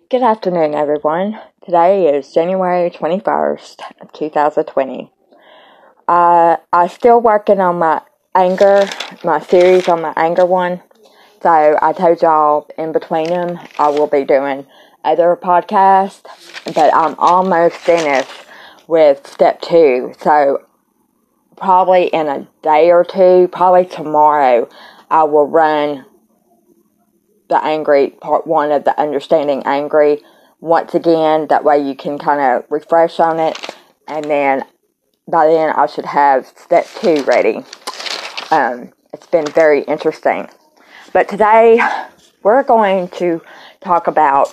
Good afternoon, everyone. Today is January 21st, 2020. I'm still working on my series on my anger one. So I told y'all in between them, I will be doing other podcasts, but I'm almost finished with step 2. So probably in a day or two, probably tomorrow, I will run the angry part 1 of the understanding angry once again. That way you can kind of refresh on it, and then by then I should have step 2 ready. It's been very interesting, but today we're going to talk about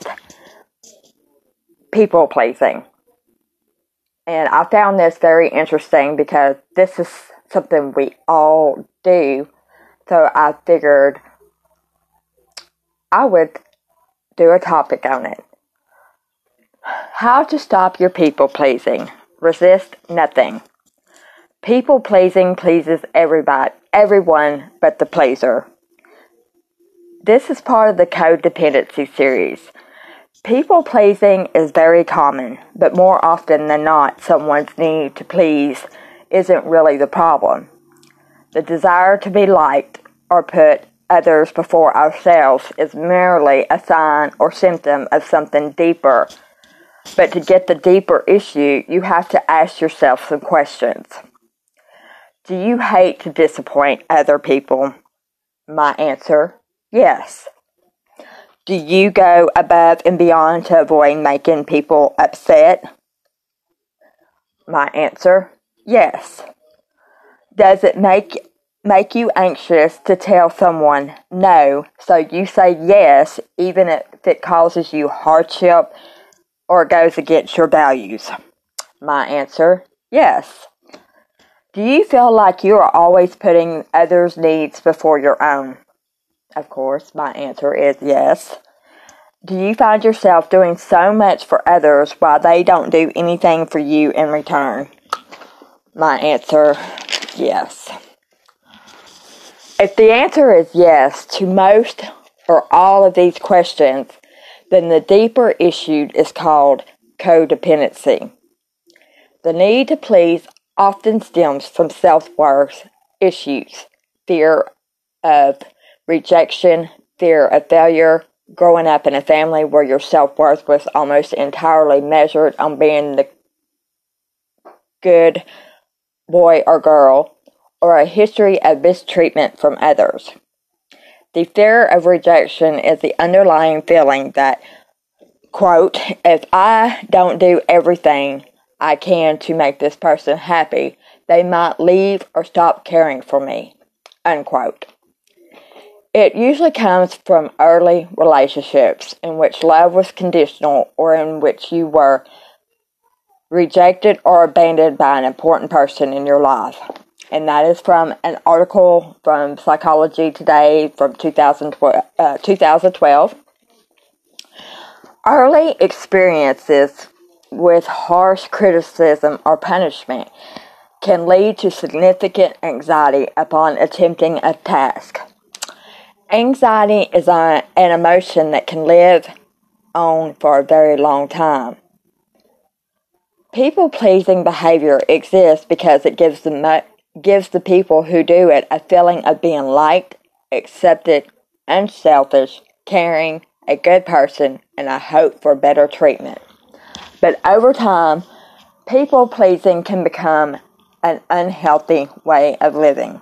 people pleasing, and I found this very interesting because this is something we all do. So I figured I would do a topic on it. How to stop your people pleasing. Resist nothing. People pleasing pleases everyone but the pleaser. This is part of the codependency series. People pleasing is very common, but more often than not, someone's need to please isn't really the problem. The desire to be liked or put others before ourselves is merely a sign or symptom of something deeper. But to get the deeper issue, you have to ask yourself some questions. Do you hate to disappoint other people? My answer, yes. Do you go above and beyond to avoid making people upset? My answer, yes. Does it make you anxious to tell someone no, so you say yes even if it causes you hardship or goes against your values? My answer, yes. Do you feel like you are always putting others' needs before your own? Of course, my answer is yes. Do you find yourself doing so much for others while they don't do anything for you in return? My answer, yes. If the answer is yes to most or all of these questions, then the deeper issue is called codependency. The need to please often stems from self-worth issues, fear of rejection, fear of failure, growing up in a family where your self-worth was almost entirely measured on being the good boy or girl, or a history of mistreatment from others. The fear of rejection is the underlying feeling that, quote, if I don't do everything I can to make this person happy, they might leave or stop caring for me, unquote. It usually comes from early relationships in which love was conditional or in which you were rejected or abandoned by an important person in your life. And that is from an article from Psychology Today from 2012. Early experiences with harsh criticism or punishment can lead to significant anxiety upon attempting a task. Anxiety is an emotion that can live on for a very long time. People-pleasing behavior exists because it gives the people who do it a feeling of being liked, accepted, unselfish, caring, a good person, and a hope for better treatment. But over time, people-pleasing can become an unhealthy way of living.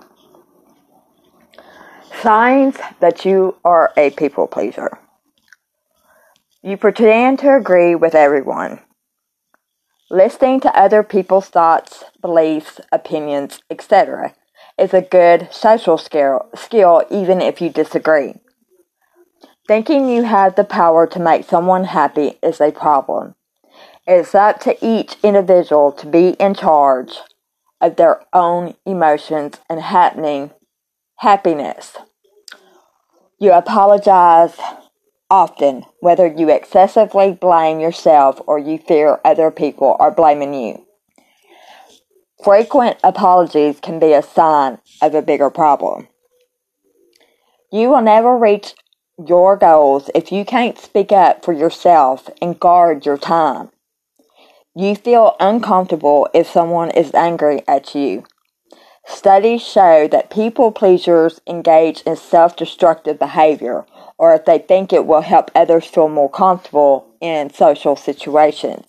Signs that you are a people-pleaser. You pretend to agree with everyone. Listening to other people's thoughts, beliefs, opinions, etc. is a good social skill even if you disagree. Thinking you have the power to make someone happy is a problem. It is up to each individual to be in charge of their own emotions and happiness. You apologize often, whether you excessively blame yourself or you fear other people are blaming you. Frequent apologies can be a sign of a bigger problem. You will never reach your goals, if you can't speak up for yourself and guard your time, you feel uncomfortable if someone is angry at you. Studies show that people pleasers engage in self-destructive behavior, or if they think it will help others feel more comfortable in social situations.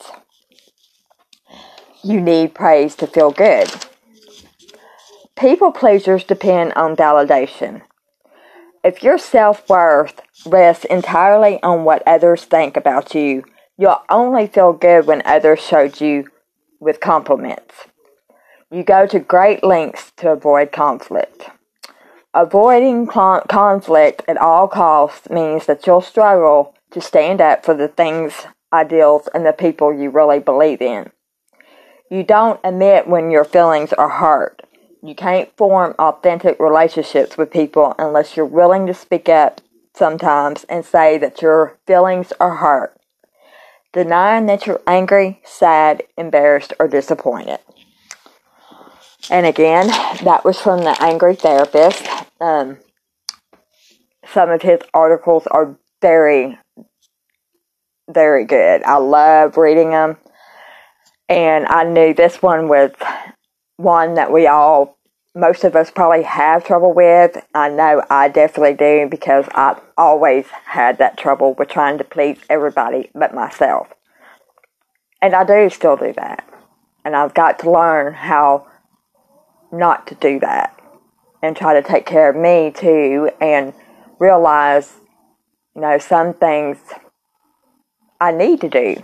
You need praise to feel good. People pleasers depend on validation. If your self-worth rests entirely on what others think about you, you'll only feel good when others show you with compliments. You go to great lengths to avoid conflict. Avoiding conflict at all costs means that you'll struggle to stand up for the things, ideals, and the people you really believe in. You don't admit when your feelings are hurt. You can't form authentic relationships with people unless you're willing to speak up sometimes and say that your feelings are hurt. Denying that you're angry, sad, embarrassed, or disappointed. And again, that was from The Angry Therapist. Some of his articles are very, very good. I love reading them. And I knew this one was one that most of us probably have trouble with. I know I definitely do because I've always had that trouble with trying to please everybody but myself. And I do still do that. And I've got to learn how not to do that and try to take care of me too and realize, some things I need to do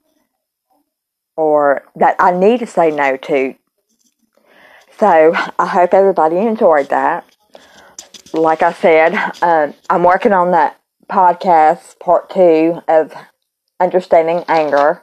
or that I need to say no to. So I hope everybody enjoyed that. Like I said, I'm working on that podcast, part 2 of Understanding Anger.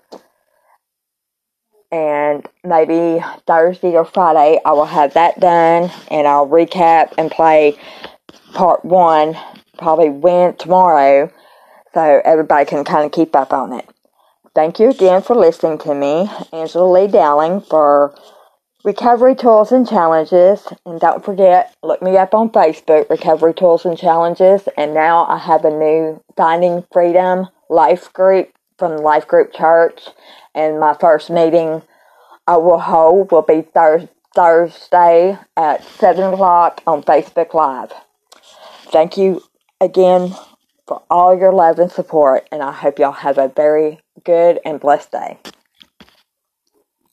And maybe Thursday or Friday I will have that done, and I'll recap and play part 1 probably tomorrow, so everybody can kind of keep up on it. Thank you again for listening to me, Angela Lee Dowling, for Recovery Tools and Challenges. And don't forget, look me up on Facebook, Recovery Tools and Challenges. And now I have a new Finding Freedom Life group from Life Group Church. And my first meeting I will hold will be Thursday at 7 o'clock on Facebook Live. Thank you again for all your love and support, and I hope y'all have a very good and blessed day.